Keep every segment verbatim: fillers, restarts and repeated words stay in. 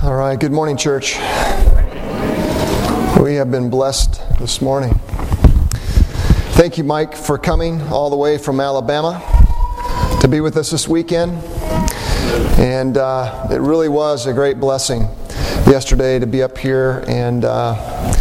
All right, good morning, church. We have been blessed this morning. Thank you, Mike, for coming all the way from Alabama to be with us this weekend. And uh, it really was a great blessing yesterday to be up here and uh,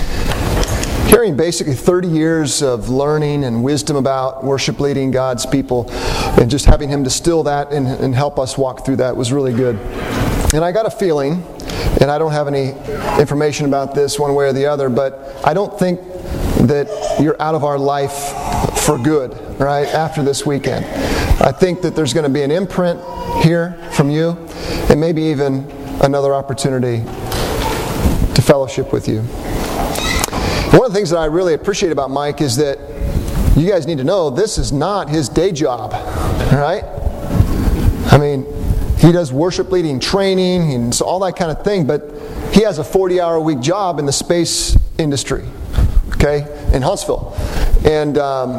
hearing basically thirty years of learning and wisdom about worship leading God's people, and just having him distill that and, and help us walk through that was really good. And I got a feeling, and I don't have any information about this one way or the other, but I don't think that you're out of our life for good, right, after this weekend. I think that there's going to be an imprint here from you, and maybe even another opportunity to fellowship with you. One of the things that I really appreciate about Mike is that you guys need to know this is not his day job, right? I mean, he does worship leading training and all that kind of thing, but he has a forty-hour-a-week job in the space industry, okay, in Huntsville. And um,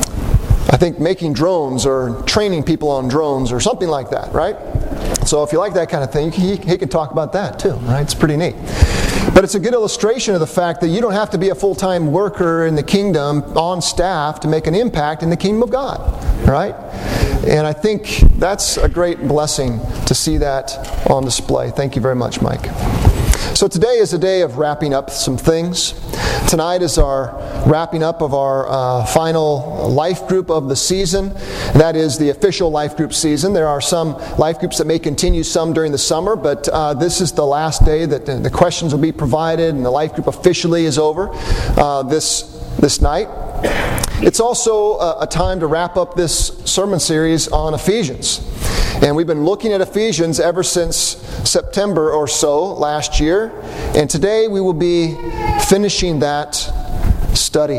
I think making drones or training people on drones or something like that, right? So if you like that kind of thing, he, he can talk about that too, right? It's pretty neat. But it's a good illustration of the fact that you don't have to be a full-time worker in the kingdom on staff to make an impact in the kingdom of God, right? And I think that's a great blessing to see that on display. Thank you very much, Mike. So today is a day of wrapping up some things. Tonight is our wrapping up of our uh, final life group of the season. That is the official life group season. There are some life groups that may continue some during the summer, but uh, this is the last day that the questions will be provided and the life group officially is over uh, this this night. It's also a, a time to wrap up this sermon series on Ephesians. And we've been looking at Ephesians ever since September or so last year. And today we will be finishing that study.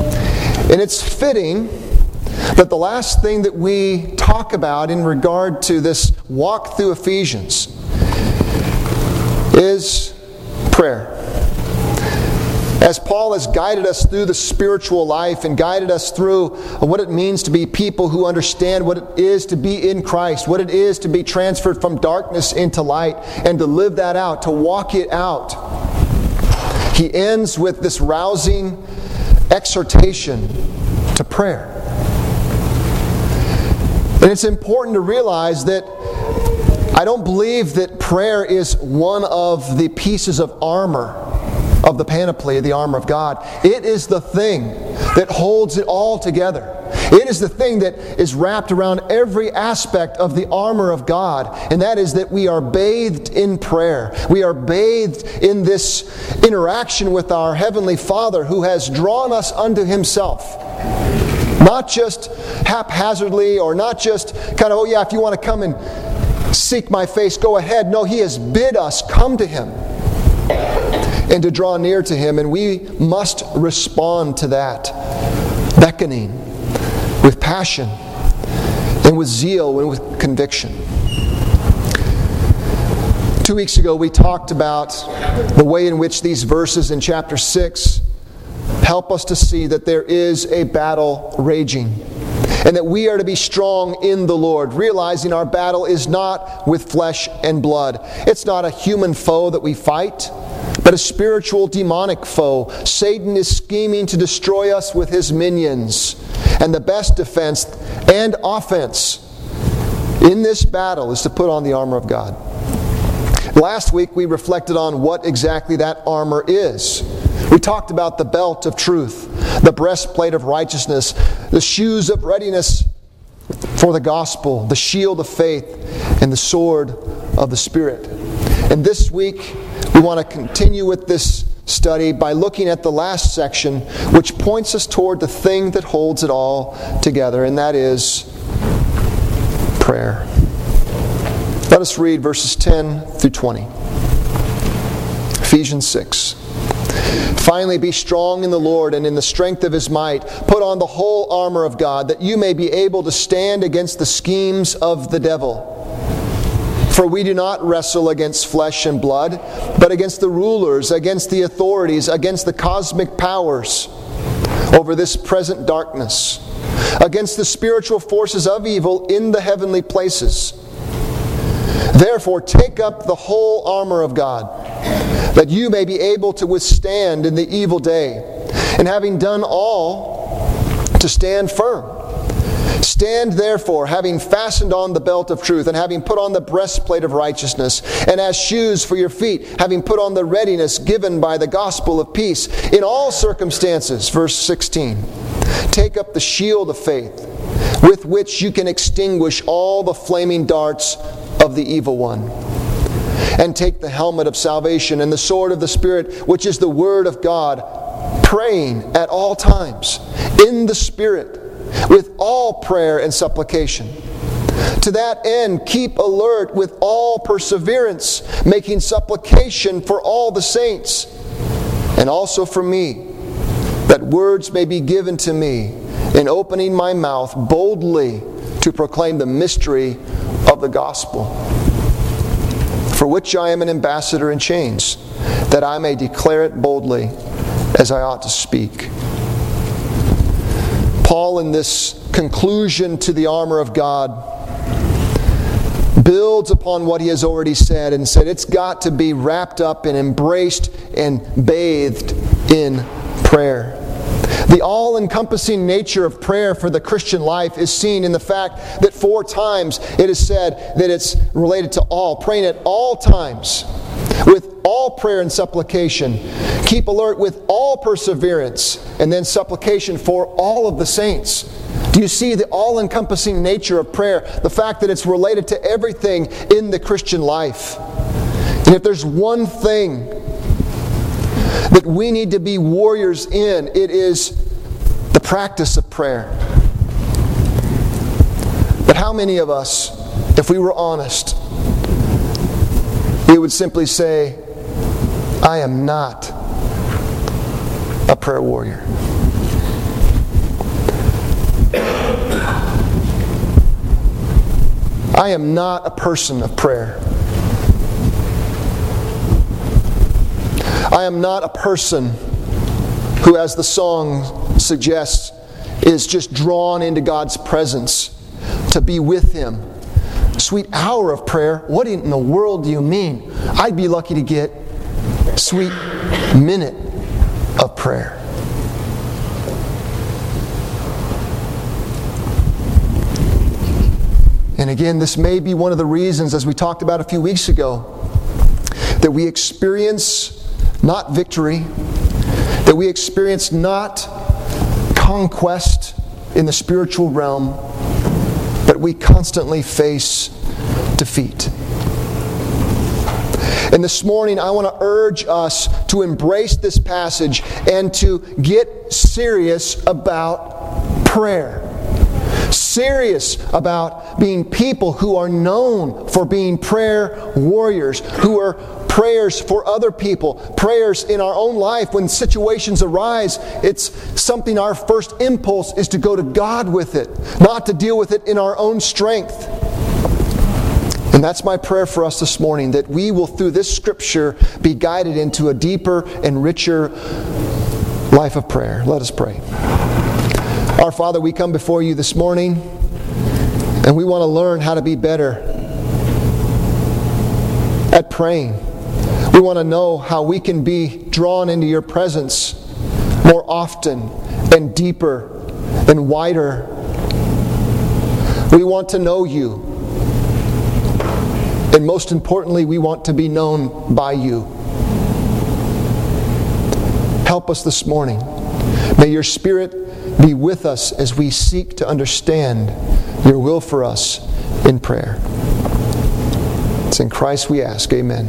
And it's fitting that the last thing that we talk about in regard to this walk through Ephesians is prayer. As Paul has guided us through the spiritual life and guided us through what it means to be people who understand what it is to be in Christ, what it is to be transferred from darkness into light, and to live that out, to walk it out. He ends with this rousing exhortation to prayer. And it's important to realize that I don't believe that prayer is one of the pieces of armor of the panoply of the armor of God. It is the thing that holds it all together. It is the thing that is wrapped around every aspect of the armor of God, and that is that we are bathed in prayer. We are bathed in this interaction with our Heavenly Father who has drawn us unto Himself. Not just haphazardly or not just kind of, oh yeah, if you want to come and seek my face, go ahead. No, He has bid us come to Him and to draw near to Him, and we must respond to that beckoning with passion and with zeal and with conviction. Two weeks ago we talked about the way in which these verses in chapter six help us to see that there is a battle raging, and that we are to be strong in the Lord, realizing our battle is not with flesh and blood. It's not a human foe that we fight, but a spiritual demonic foe. Satan is scheming to destroy us with his minions. And the best defense and offense in this battle is to put on the armor of God. Last week we reflected on what exactly that armor is. We talked about the belt of truth, the breastplate of righteousness, the shoes of readiness for the gospel, the shield of faith, and the sword of the Spirit. And this week we want to continue with this study by looking at the last section, which points us toward the thing that holds it all together, and that is prayer. Let us read verses ten through twenty. Ephesians six. Finally, be strong in the Lord and in the strength of His might. Put on the whole armor of God, that you may be able to stand against the schemes of the devil. For we do not wrestle against flesh and blood, but against the rulers, against the authorities, against the cosmic powers over this present darkness, against the spiritual forces of evil in the heavenly places. Therefore, take up the whole armor of God, that you may be able to withstand in the evil day, and having done all, to stand firm. Stand therefore, having fastened on the belt of truth, and having put on the breastplate of righteousness, and as shoes for your feet, having put on the readiness given by the gospel of peace. In all circumstances, verse sixteen, take up the shield of faith, with which you can extinguish all the flaming darts of the evil one. And take the helmet of salvation and the sword of the Spirit, which is the word of God, praying at all times in the Spirit, with all prayer and supplication. To that end, keep alert with all perseverance, making supplication for all the saints, and also for me, that words may be given to me in opening my mouth boldly to proclaim the mystery of the gospel, for which I am an ambassador in chains, that I may declare it boldly as I ought to speak. Paul, in this conclusion to the armor of God, builds upon what he has already said and said it's got to be wrapped up and embraced and bathed in prayer. The all-encompassing nature of prayer for the Christian life is seen in the fact that four times it is said that it's related to all, praying at all times, with all prayer and supplication. Keep alert with all perseverance, and then supplication for all of the saints. Do you see the all-encompassing nature of prayer? The fact that it's related to everything in the Christian life. And if there's one thing that we need to be warriors in, it is the practice of prayer. But how many of us, if we were honest, we would simply say, I am not a prayer warrior. I am not a person of prayer. I am not a person who, as the song suggests, is just drawn into God's presence to be with Him. Sweet hour of prayer? What in the world do you mean? I'd be lucky to get sweet minute of prayer. And again, this may be one of the reasons, as we talked about a few weeks ago, that we experience not victory, that we experience not conquest in the spiritual realm, but we constantly face defeat. And this morning, I want to urge us to embrace this passage and to get serious about prayer. Serious about being people who are known for being prayer warriors, who are prayers for other people, prayers in our own life. When situations arise, it's something our first impulse is to go to God with it, not to deal with it in our own strength. And that's my prayer for us this morning, that we will, through this Scripture, be guided into a deeper and richer life of prayer. Let us pray. Our Father, we come before You this morning, and we want to learn how to be better at praying. We want to know how we can be drawn into Your presence more often and deeper and wider. We want to know You. And most importantly, we want to be known by You. Help us this morning. May Your Spirit be with us as we seek to understand Your will for us in prayer. It's in Christ we ask. Amen.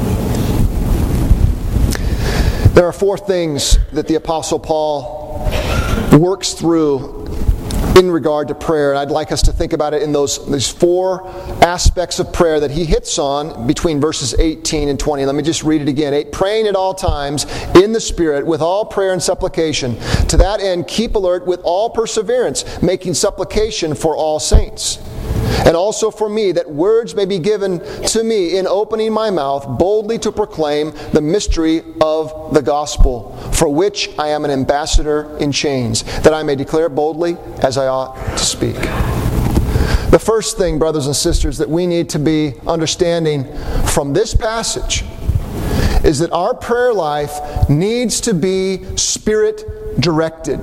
There are four things that the Apostle Paul works through in regard to prayer, and I'd like us to think about it in those, those four aspects of prayer that he hits on between verses eighteen and twenty. Let me just read it again. Eight, praying at all times in the Spirit with all prayer and supplication. To that end, keep alert with all perseverance, making supplication for all saints. And also for me, that words may be given to me in opening my mouth boldly to proclaim the mystery of the gospel, for which I am an ambassador in chains, that I may declare boldly as I ought to speak. The first thing, brothers and sisters, that we need to be understanding from this passage is that our prayer life needs to be Spirit-directed.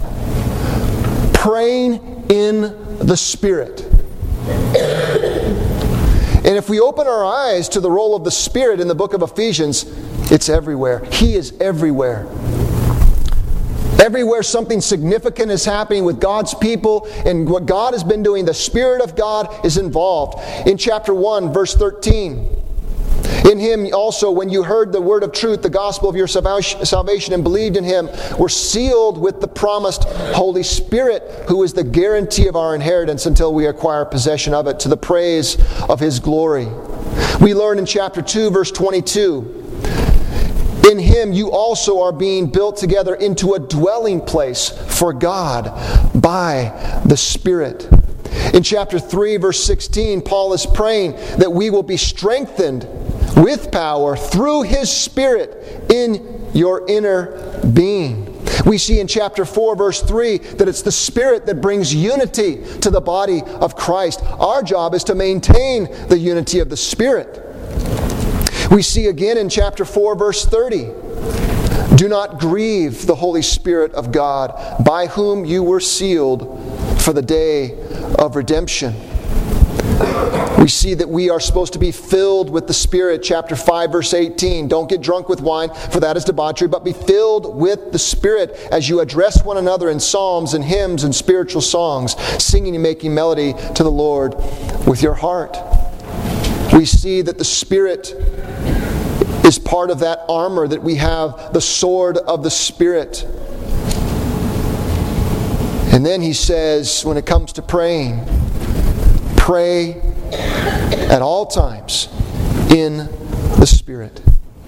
Praying in the Spirit. And if we open our eyes to the role of the Spirit in the book of Ephesians, it's everywhere. He is everywhere. Everywhere something significant is happening with God's people and what God has been doing, the Spirit of God is involved. In chapter one, verse thirteen, in Him also, when you heard the word of truth, the gospel of your salvation, and believed in Him, were sealed with the promised Holy Spirit, who is the guarantee of our inheritance until we acquire possession of it, to the praise of His glory. We learn in chapter two, verse twenty-two, in Him you also are being built together into a dwelling place for God by the Spirit. In chapter three, verse sixteen, Paul is praying that we will be strengthened with power through His Spirit in your inner being. We see in chapter four, verse three, that it's the Spirit that brings unity to the body of Christ. Our job is to maintain the unity of the Spirit. We see again in chapter four, verse thirty, do not grieve the Holy Spirit of God, by whom you were sealed for the day of redemption. We see that we are supposed to be filled with the Spirit. Chapter five, verse eighteen. Don't get drunk with wine, for that is debauchery, but be filled with the Spirit as you address one another in psalms and hymns and spiritual songs, singing and making melody to the Lord with your heart. We see that the Spirit is part of that armor that we have, the sword of the Spirit. And then he says, when it comes to praying, pray at all times in the Spirit.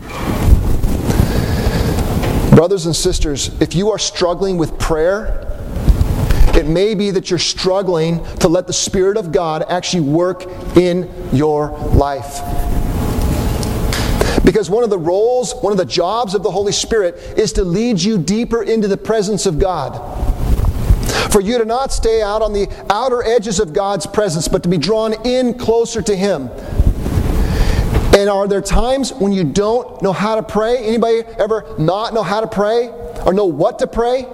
Brothers and sisters, if you are struggling with prayer, it may be that you're struggling to let the Spirit of God actually work in your life. Because one of the roles, one of the jobs of the Holy Spirit is to lead you deeper into the presence of God. For you to not stay out on the outer edges of God's presence, but to be drawn in closer to Him. And are there times when you don't know how to pray? Anybody ever not know how to pray? Or know what to pray?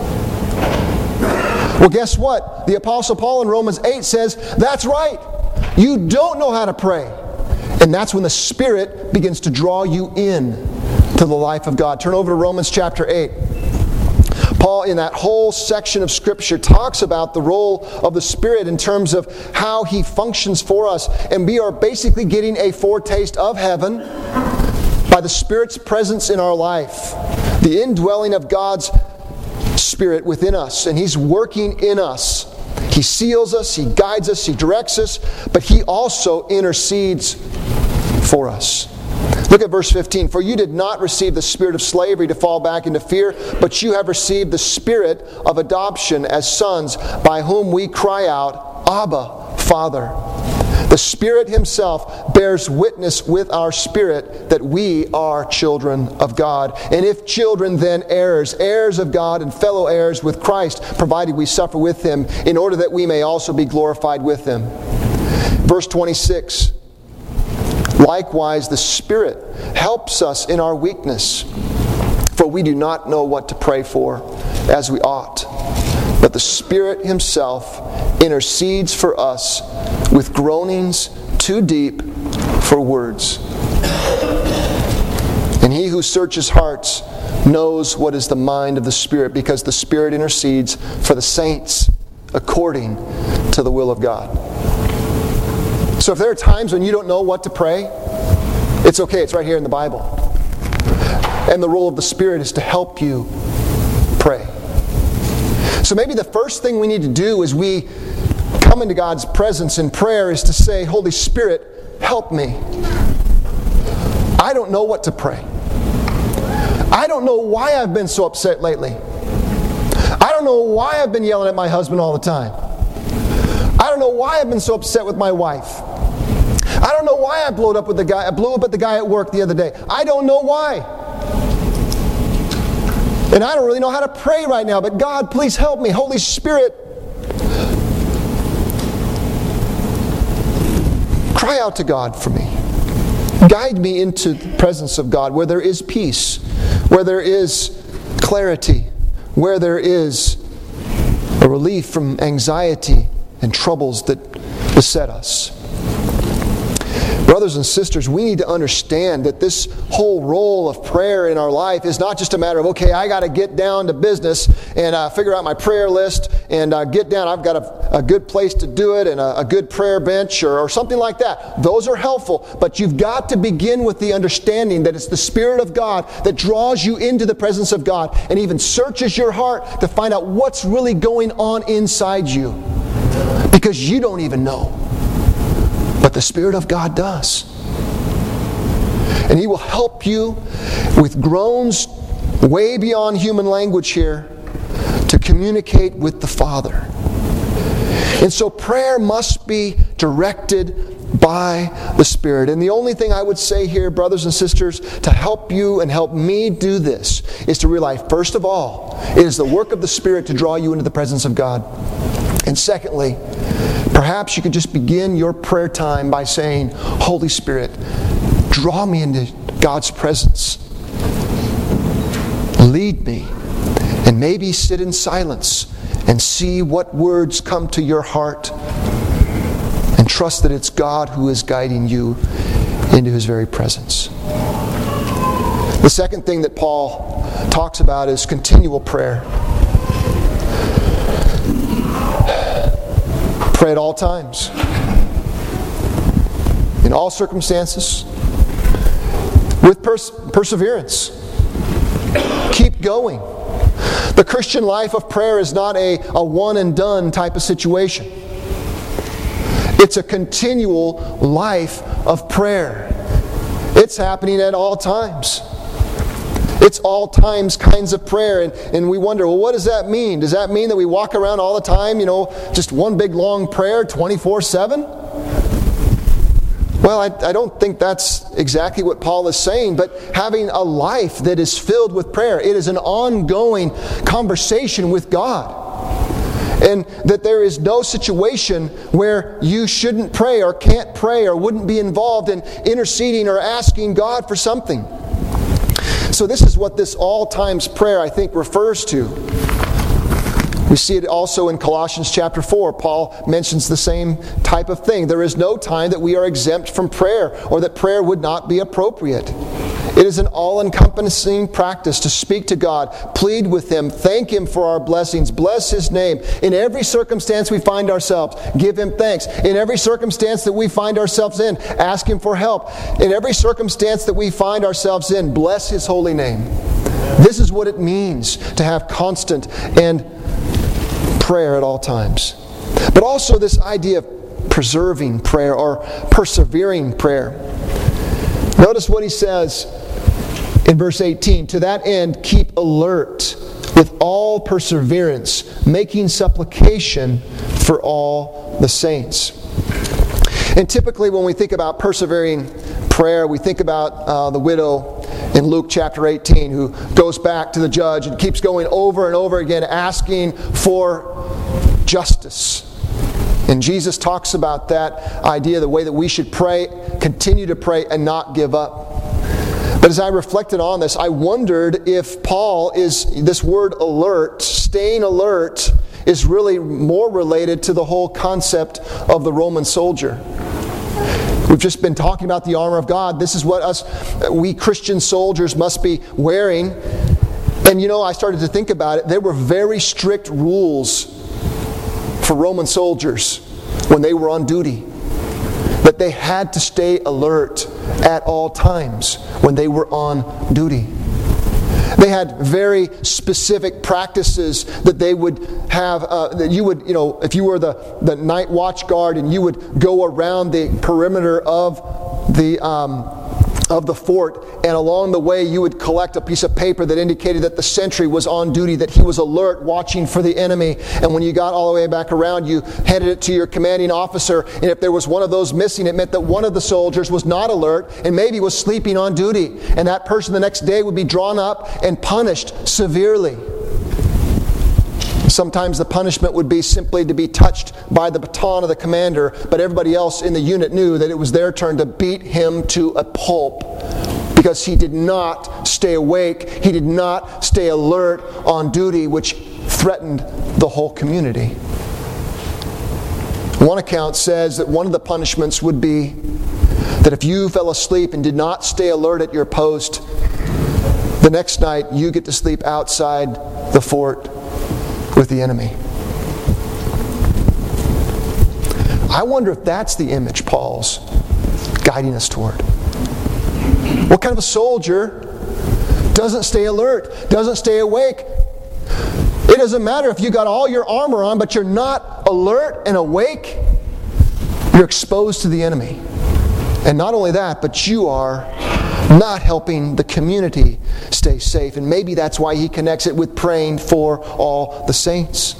Well, guess what? The Apostle Paul in Romans eight says, that's right. You don't know how to pray. And that's when the Spirit begins to draw you in to the life of God. Turn over to Romans chapter eight. Paul, in that whole section of Scripture, talks about the role of the Spirit in terms of how He functions for us. And we are basically getting a foretaste of heaven by the Spirit's presence in our life. The indwelling of God's Spirit within us. And He's working in us. He seals us, He guides us, He directs us, but He also intercedes for us. Look at verse fifteen. For you did not receive the spirit of slavery to fall back into fear, but you have received the Spirit of adoption as sons, by whom we cry out, Abba, Father. The Spirit Himself bears witness with our spirit that we are children of God. And if children, then heirs, heirs of God and fellow heirs with Christ, provided we suffer with Him, in order that we may also be glorified with Him. Verse twenty-six. Likewise, the Spirit helps us in our weakness, for we do not know what to pray for as we ought. But the Spirit Himself intercedes for us with groanings too deep for words. And He who searches hearts knows what is the mind of the Spirit, because the Spirit intercedes for the saints according to the will of God. So if there are times when you don't know what to pray, it's okay, it's right here in the Bible. And the role of the Spirit is to help you pray. So maybe the first thing we need to do as we come into God's presence in prayer is to say, Holy Spirit, help me. I don't know what to pray. I don't know why I've been so upset lately. I don't know why I've been yelling at my husband all the time. I don't know why I've been so upset with my wife. I don't know why I blew up with the guy. I blew up at the guy at work the other day. I don't know why. And I don't really know how to pray right now, but God, please help me. Holy Spirit, Cry out to God for me. Guide me into the presence of God where there is peace, where there is clarity, where there is a relief from anxiety and troubles that beset us. Brothers and sisters, we need to understand that this whole role of prayer in our life is not just a matter of, okay, I got to get down to business and uh, figure out my prayer list and uh, get down. I've got a, a good place to do it and a, a good prayer bench or, or something like that. Those are helpful, but you've got to begin with the understanding that it's the Spirit of God that draws you into the presence of God and even searches your heart to find out what's really going on inside you, because you don't even know. But the Spirit of God does. And He will help you with groans way beyond human language here to communicate with the Father. And so prayer must be directed by the Spirit. And the only thing I would say here, brothers and sisters, to help you and help me do this is to realize, first of all, it is the work of the Spirit to draw you into the presence of God. And secondly, perhaps you could just begin your prayer time by saying, Holy Spirit, draw me into God's presence. Lead me. And maybe sit in silence and see what words come to your heart. And trust that it's God who is guiding you into His very presence. The second thing that Paul talks about is continual prayer. Pray at all times, in all circumstances, with pers- perseverance. Keep going. The Christian life of prayer is not a, a one and done type of situation. It's a continual life of prayer. It's happening at all times. It's all times kinds of prayer. And, and we wonder, well, what does that mean? Does that mean that we walk around all the time, you know, just one big long prayer twenty-four seven? Well, I, I don't think that's exactly what Paul is saying, but having a life that is filled with prayer, it is an ongoing conversation with God. And that there is no situation where you shouldn't pray or can't pray or wouldn't be involved in interceding or asking God for something. So this is what this all times prayer, I think, refers to. We see it also in Colossians chapter four. Paul mentions the same type of thing. There is no time that we are exempt from prayer or that prayer would not be appropriate. It is an all-encompassing practice to speak to God, plead with Him, thank Him for our blessings, bless His name. In every circumstance we find ourselves, give Him thanks. In every circumstance that we find ourselves in, ask Him for help. In every circumstance that we find ourselves in, bless His holy name. This is what it means to have constant and prayer at all times. But also this idea of preserving prayer or persevering prayer. Notice what he says in verse eighteen. To that end, keep alert with all perseverance, making supplication for all the saints. And typically when we think about persevering prayer, we think about uh, the widow in Luke chapter eighteen who goes back to the judge and keeps going over and over again asking for justice. And Jesus talks about that idea, the way that we should pray, continue to pray and not give up. But as I reflected on this, I wondered if Paul is, this word alert, staying alert, is really more related to the whole concept of the Roman soldier. We've just been talking about the armor of God. This is what us, we Christian soldiers must be wearing. And you know, I started to think about it. There were very strict rules for Roman soldiers when they were on duty. That they had to stay alert at all times when they were on duty. They had very specific practices that they would have, uh, that you would, you know, if you were the, the night watch guard and you would go around the perimeter of the um, of the fort, and along the way you would collect a piece of paper that indicated that the sentry was on duty, that he was alert, watching for the enemy. And when you got all the way back around, you handed it to your commanding officer, and if there was one of those missing, it meant that one of the soldiers was not alert and maybe was sleeping on duty. And that person the next day would be drawn up and punished severely. Sometimes the punishment would be simply to be touched by the baton of the commander, but everybody else in the unit knew that it was their turn to beat him to a pulp because he did not stay awake, he did not stay alert on duty, which threatened the whole community. One account says that one of the punishments would be that if you fell asleep and did not stay alert at your post, the next night you get to sleep outside the fort with the enemy. I wonder if that's the image Paul's guiding us toward. What kind of a soldier doesn't stay alert, doesn't stay awake? It doesn't matter if you got all your armor on, but you're not alert and awake. You're exposed to the enemy. And not only that, but you are not helping the community stay safe. And maybe that's why he connects it with praying for all the saints.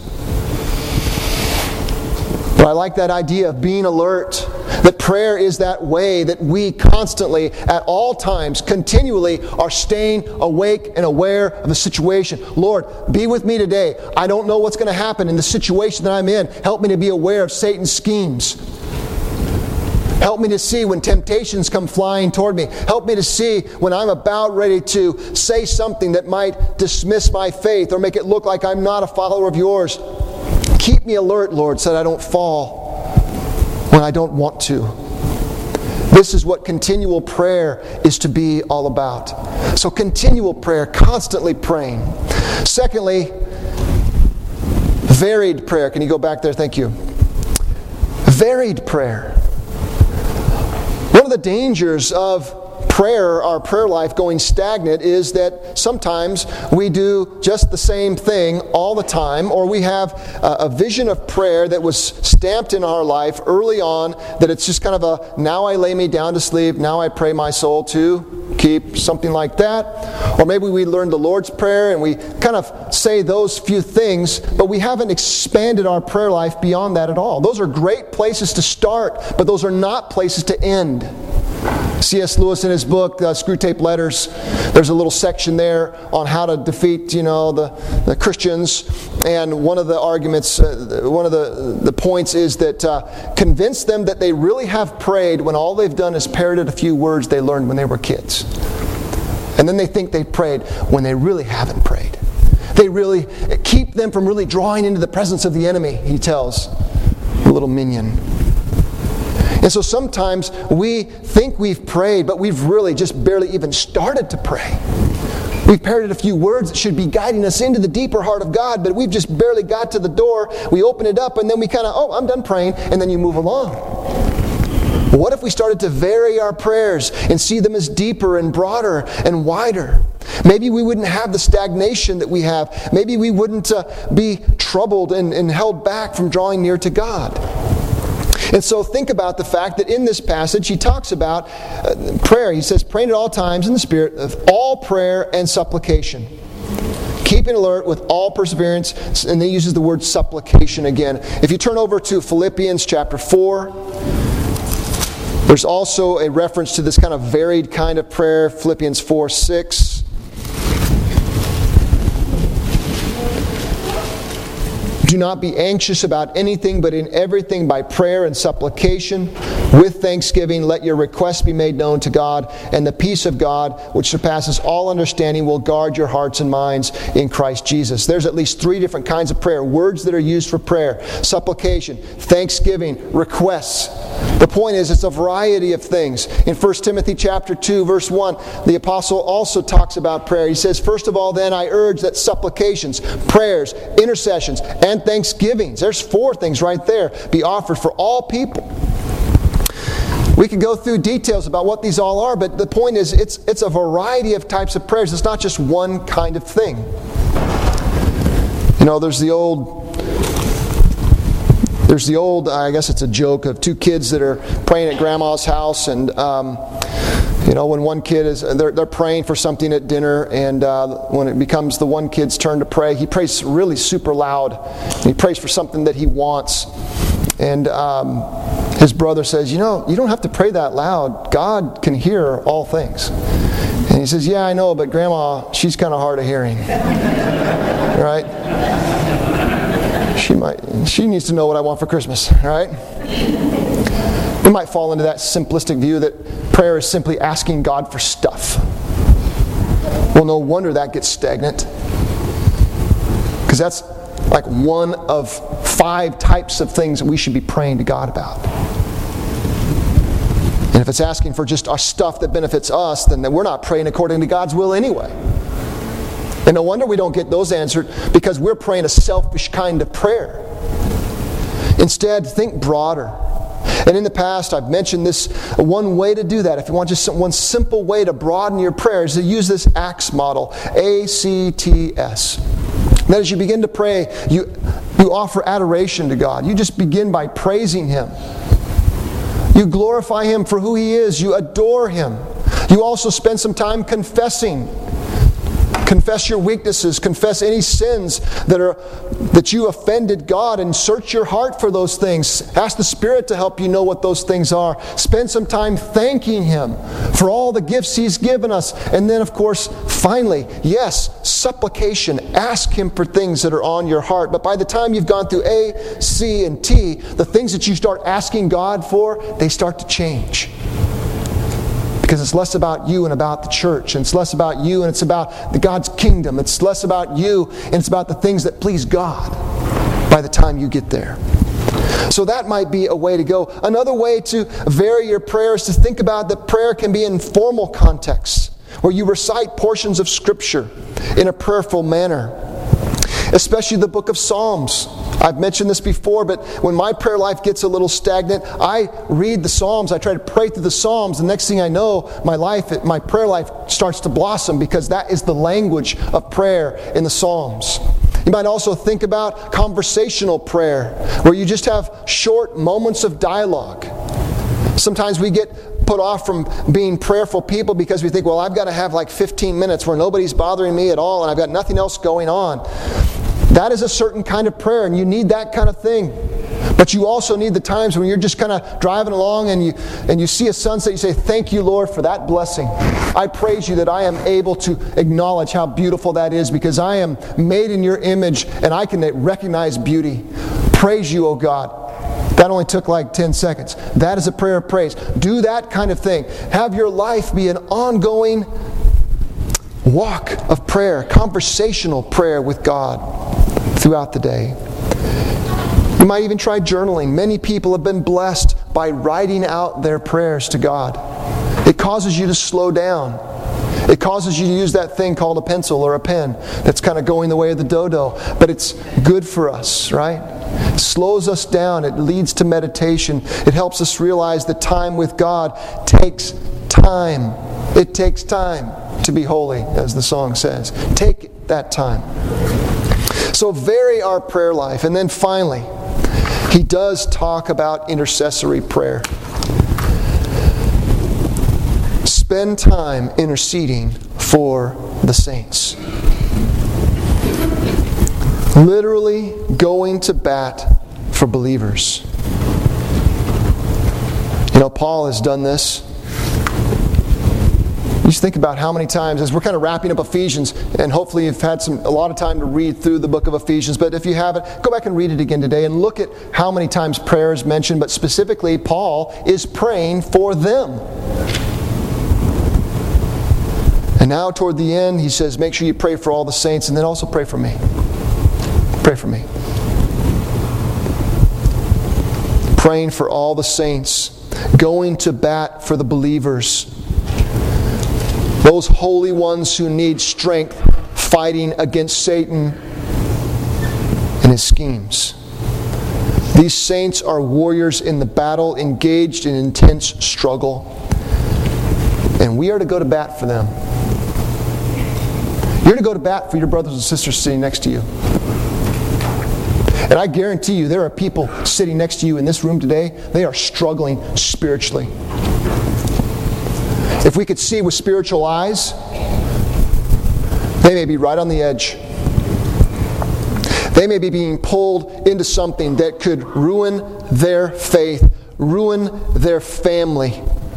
But I like that idea of being alert. That prayer is that way that we constantly, at all times, continually are staying awake and aware of the situation. Lord, be with me today. I don't know what's going to happen in the situation that I'm in. Help me to be aware of Satan's schemes. Help me to see when temptations come flying toward me. Help me to see when I'm about ready to say something that might dismiss my faith or make it look like I'm not a follower of yours. Keep me alert, Lord, so that I don't fall when I don't want to. This is what continual prayer is to be all about. So continual prayer, constantly praying. Secondly, varied prayer. Can you go back there? Thank you. Varied prayer. One of the dangers of prayer, our prayer life going stagnant, is that sometimes we do just the same thing all the time, or we have a, a vision of prayer that was stamped in our life early on, that it's just kind of a, now I lay me down to sleep, now I pray my soul to keep, something like that. Or maybe we learn the Lord's Prayer and we kind of say those few things, but we haven't expanded our prayer life beyond that at all. Those are great places to start, but those are not places to end. C S Lewis in his book, uh, Screwtape Letters, there's a little section there on how to defeat, you know, the, the Christians. And one of the arguments, uh, one of the, the points is that uh, convince them that they really have prayed when all they've done is parroted a few words they learned when they were kids. And then they think they prayed when they really haven't prayed. They really keep them from really drawing into the presence of the enemy, he tells the little minion. And so sometimes we think we've prayed, but we've really just barely even started to pray. We've parroted a few words that should be guiding us into the deeper heart of God, but we've just barely got to the door. We open it up, and then we kind of, oh, I'm done praying, and then you move along. What if we started to vary our prayers and see them as deeper and broader and wider? Maybe we wouldn't have the stagnation that we have. Maybe we wouldn't uh, be troubled and, and held back from drawing near to God. And so think about the fact that in this passage he talks about uh, prayer. He says, praying at all times in the Spirit of all prayer and supplication. Keeping alert with all perseverance. And then he uses the word supplication again. If you turn over to Philippians chapter four, there's also a reference to this kind of varied kind of prayer. Philippians four six. Do not be anxious about anything, but in everything by prayer and supplication, with thanksgiving, let your requests be made known to God, and the peace of God, which surpasses all understanding, will guard your hearts and minds in Christ Jesus. There's at least three different kinds of prayer, words that are used for prayer: supplication, thanksgiving, requests. The point is, it's a variety of things. In First Timothy chapter two, verse one, the apostle also talks about prayer. He says, first of all, then, I urge that supplications, prayers, intercessions, and thanksgivings, there's four things right there, be offered for all people. We could go through details about what these all are, but the point is, it's it's a variety of types of prayers. It's not just one kind of thing. You know, there's the old There's the old, I guess it's a joke, of two kids that are praying at grandma's house, and um, you know, when one kid is, they're, they're praying for something at dinner, and uh, when it becomes the one kid's turn to pray, he prays really super loud. He prays for something that he wants. And um, his brother says, you know, you don't have to pray that loud. God can hear all things. And he says, yeah, I know, but Grandma, she's kind of hard of hearing. Right? She might. She needs to know what I want for Christmas, all right? We might fall into that simplistic view that prayer is simply asking God for stuff. Well, no wonder that gets stagnant. Because that's like one of five types of things that we should be praying to God about. And if it's asking for just our stuff that benefits us, then we're not praying according to God's will anyway. And no wonder we don't get those answered, because we're praying a selfish kind of prayer. Instead, think broader. And in the past, I've mentioned this, one way to do that, if you want just one simple way to broaden your prayer, is to use this ACTS model, A C T S. That as you begin to pray, you, you offer adoration to God. You just begin by praising Him. You glorify Him for who He is. You adore Him. You also spend some time confessing. Confess your weaknesses. Confess any sins that are that you offended God, and search your heart for those things. Ask the Spirit to help you know what those things are. Spend some time thanking Him for all the gifts He's given us. And then, of course, finally, yes, supplication. Ask Him for things that are on your heart. But by the time you've gone through A, C, and T, the things that you start asking God for, they start to change. Because it's less about you and about the church. And it's less about you and it's about the God's kingdom. It's less about you and it's about the things that please God by the time you get there. So that might be a way to go. Another way to vary your prayer is to think about that prayer can be in formal contexts, where you recite portions of Scripture in a prayerful manner. Especially the book of Psalms. I've mentioned this before, but when my prayer life gets a little stagnant, I read the Psalms. I try to pray through the Psalms. The next thing I know, my life, my prayer life starts to blossom, because that is the language of prayer in the Psalms. You might also think about conversational prayer, where you just have short moments of dialogue. Sometimes we get put off from being prayerful people because we think, well, I've got to have like fifteen minutes where nobody's bothering me at all and I've got nothing else going on. That is a certain kind of prayer, and you need that kind of thing. But you also need the times when you're just kind of driving along and you and you see a sunset, you say, thank you, Lord, for that blessing. I praise you that I am able to acknowledge how beautiful that is, because I am made in your image and I can recognize beauty. Praise you, O God. That only took like ten seconds. That is a prayer of praise. Do that kind of thing. Have your life be an ongoing walk of prayer, conversational prayer with God throughout the day. You might even try journaling. Many people have been blessed by writing out their prayers to God. It causes you to slow down. It causes you to use that thing called a pencil or a pen that's kind of going the way of the dodo. But it's good for us, right? It slows us down. It leads to meditation. It helps us realize that time with God takes time. It takes time to be holy, as the song says. Take that time. So vary our prayer life. And then finally, he does talk about intercessory prayer. Spend time interceding for the saints. Literally going to bat for believers. You know, Paul has done this. You just think about how many times, as we're kind of wrapping up Ephesians, and hopefully you've had some a lot of time to read through the book of Ephesians, but if you haven't, go back and read it again today and look at how many times prayer is mentioned, but specifically Paul is praying for them. And now toward the end, he says, make sure you pray for all the saints, and then also pray for me. Pray for me. Praying for all the saints. Going to bat for the believers. Those holy ones who need strength fighting against Satan and his schemes. These saints are warriors in the battle, engaged in intense struggle. And we are to go to bat for them. You're to go to bat for your brothers and sisters sitting next to you. And I guarantee you, there are people sitting next to you in this room today, they are struggling spiritually. If we could see with spiritual eyes, they may be right on the edge. They may be being pulled into something that could ruin their faith, ruin their family.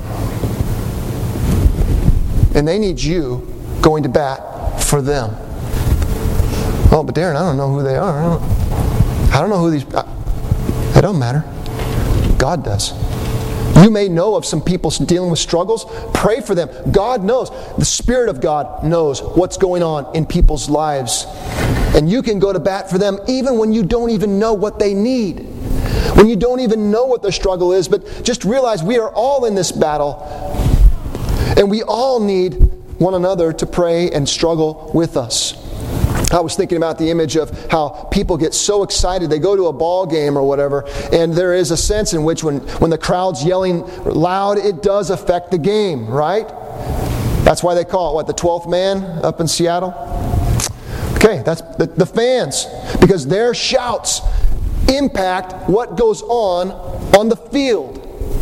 And they need you going to bat for them. Oh, but Darren, I don't know who they are. I don't I don't know who these... It don't matter. God does. You may know of some people dealing with struggles. Pray for them. God knows. The Spirit of God knows what's going on in people's lives. And you can go to bat for them even when you don't even know what they need. When you don't even know what their struggle is. But just realize we are all in this battle. And we all need one another to pray and struggle with us. I was thinking about the image of how people get so excited. They go to a ball game or whatever, and there is a sense in which when, when the crowd's yelling loud, it does affect the game, right? That's why they call it, what, the twelfth man up in Seattle? Okay, that's the, the fans. Because their shouts impact what goes on on the field.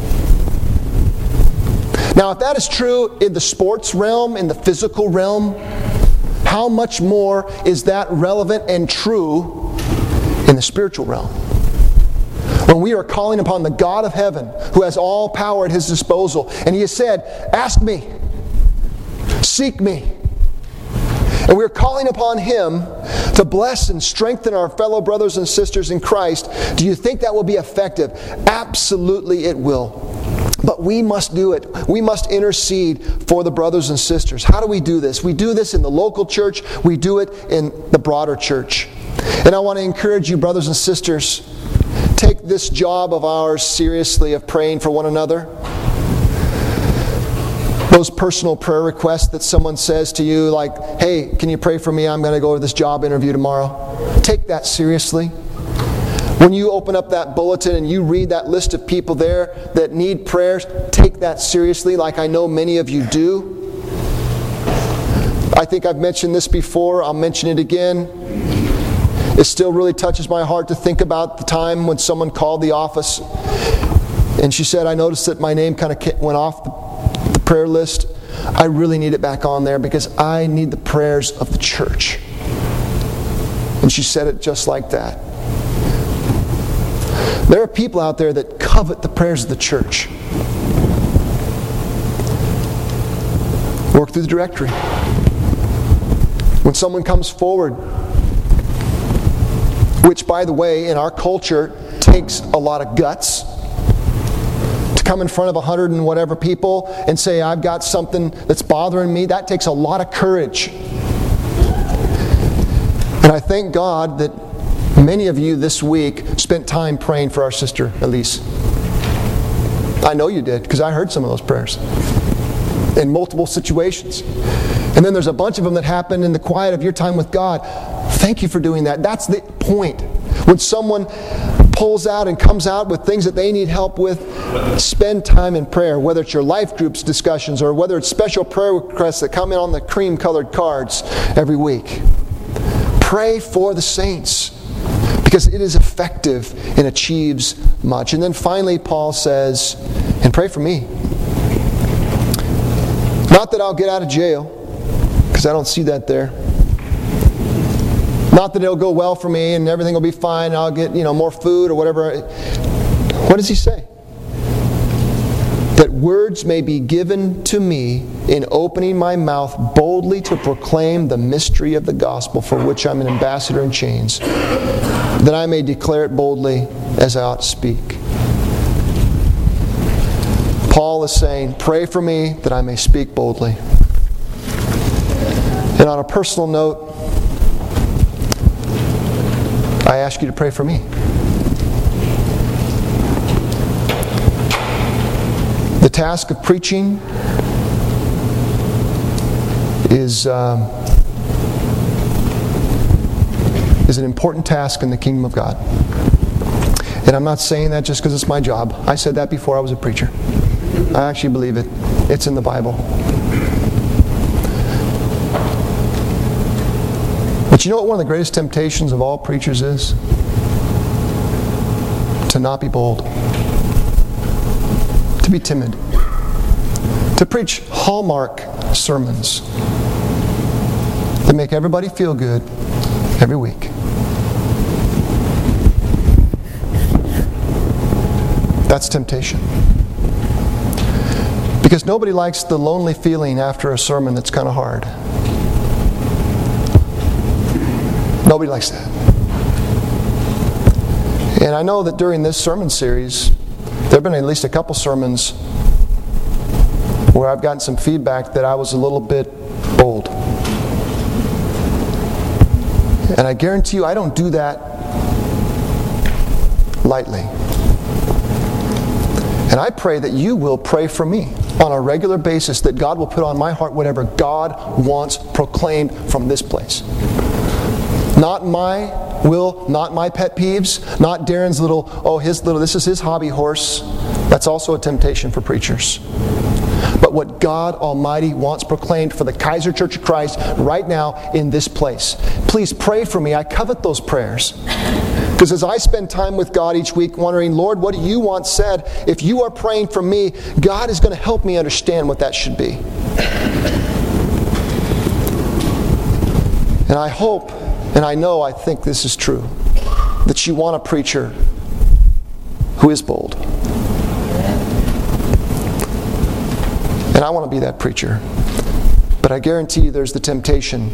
Now, if that is true in the sports realm, in the physical realm, how much more is that relevant and true in the spiritual realm? When we are calling upon the God of heaven, who has all power at His disposal, and He has said, ask me, seek me. And we're calling upon Him to bless and strengthen our fellow brothers and sisters in Christ. Do you think that will be effective? Absolutely it will. But we must do it. We must intercede for the brothers and sisters. How do we do this? We do this in the local church. We do it in the broader church. And I want to encourage you, brothers and sisters, take this job of ours seriously of praying for one another. Those personal prayer requests that someone says to you like, hey, can you pray for me? I'm going to go to this job interview tomorrow. Take that seriously. When you open up that bulletin and you read that list of people there that need prayers, take that seriously like I know many of you do. I think I've mentioned this before. I'll mention it again. It still really touches my heart to think about the time when someone called the office and she said, I noticed that my name kind of went off the, the prayer list. I really need it back on there because I need the prayers of the church. And she said it just like that. There are people out there that covet the prayers of the church. Work through the directory. When someone comes forward, which, by the way, in our culture takes a lot of guts, to come in front of a hundred and whatever people and say, I've got something that's bothering me, that takes a lot of courage. And I thank God that many of you this week spent time praying for our sister Elise. I know you did, because I heard some of those prayers in multiple situations. And then there's a bunch of them that happened in the quiet of your time with God. Thank you for doing that. That's the point. When someone pulls out and comes out with things that they need help with, spend time in prayer, whether it's your life groups discussions or whether it's special prayer requests that come in on the cream-colored cards every week. Pray for the saints, because it is effective and achieves much. And then finally, Paul says, and pray for me. Not that I'll get out of jail, because I don't see that there. Not that it'll go well for me and everything will be fine and I'll get, you know, more food or whatever. What does he say? That words may be given to me in opening my mouth boldly to proclaim the mystery of the gospel, for which I'm an ambassador in chains, that I may declare it boldly as I ought to speak. Paul is saying, pray for me that I may speak boldly. And on a personal note, I ask you to pray for me. The task of preaching is um, is an important task in the kingdom of God. And I'm not saying that just because it's my job. I said that before I was a preacher. I actually believe it. It's in the Bible. But you know what one of the greatest temptations of all preachers is? To not be bold. To be timid. To preach hallmark sermons that make everybody feel good every week. That's temptation. Because nobody likes the lonely feeling after a sermon that's kind of hard. Nobody likes that. And I know that during this sermon series, there have been at least a couple sermons where I've gotten some feedback that I was a little bit bold. And I guarantee you I don't do that lightly. And I pray that you will pray for me on a regular basis, that God will put on my heart whatever God wants proclaimed from this place. Not my will, not my pet peeves, not Darren's little, oh, his little, this is his hobby horse. That's also a temptation for preachers. But what God Almighty wants proclaimed for the Kaiser Church of Christ right now in this place. Please pray for me. I covet those prayers. Because as I spend time with God each week wondering, Lord, what do you want said? If you are praying for me, God is going to help me understand what that should be. And I hope, and I know, I think this is true, that you want a preacher who is bold. And I want to be that preacher. But I guarantee you there's the temptation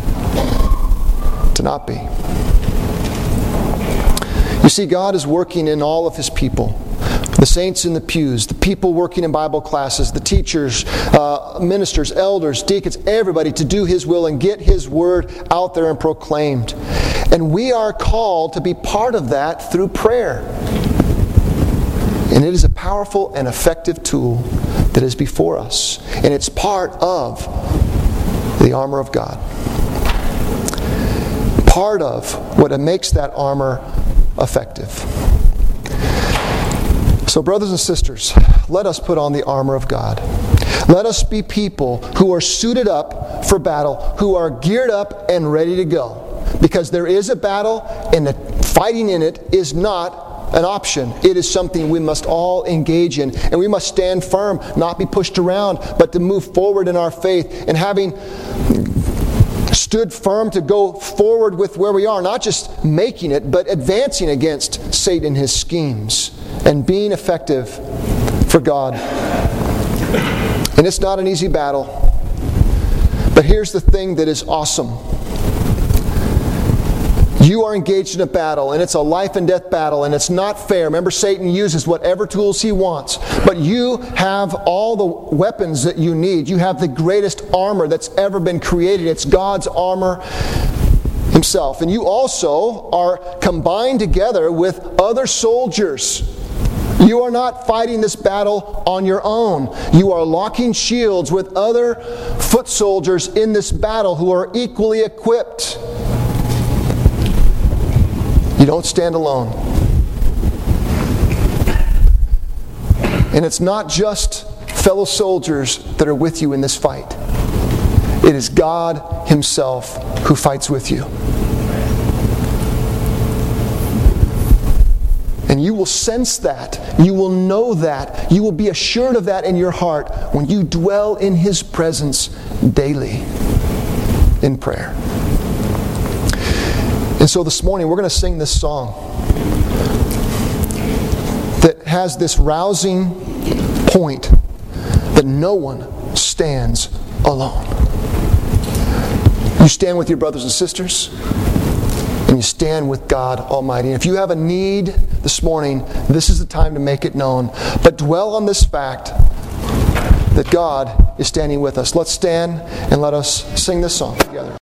to not be. You see, God is working in all of His people. The saints in the pews, the people working in Bible classes, the teachers, uh, ministers, elders, deacons, everybody to do His will and get His word out there and proclaimed. And we are called to be part of that through prayer. And it is a powerful and effective tool that is before us. And it's part of the armor of God. Part of what makes that armor effective. So, brothers and sisters, let us put on the armor of God. Let us be people who are suited up for battle, who are geared up and ready to go. Because there is a battle, and the fighting in it is not an option. It is something we must all engage in. And we must stand firm, not be pushed around, but to move forward in our faith. And having stood firm to go forward with where we are, not just making it, but advancing against Satan and his schemes. And being effective for God. And it's not an easy battle. But here's the thing that is awesome. You are engaged in a battle, and it's a life and death battle, and it's not fair. Remember, Satan uses whatever tools he wants. But you have all the weapons that you need. You have the greatest armor that's ever been created. It's God's armor Himself. And you also are combined together with other soldiers. You are not fighting this battle on your own. You are locking shields with other foot soldiers in this battle who are equally equipped. You don't stand alone. And it's not just fellow soldiers that are with you in this fight. It is God Himself who fights with you. And you will sense that. You will know that. You will be assured of that in your heart when you dwell in His presence daily in prayer. And so this morning we're going to sing this song that has this rousing point that no one stands alone. You stand with your brothers and sisters, and you stand with God Almighty. And if you have a need this morning, this is the time to make it known. But dwell on this fact that God is standing with us. Let's stand and let us sing this song together.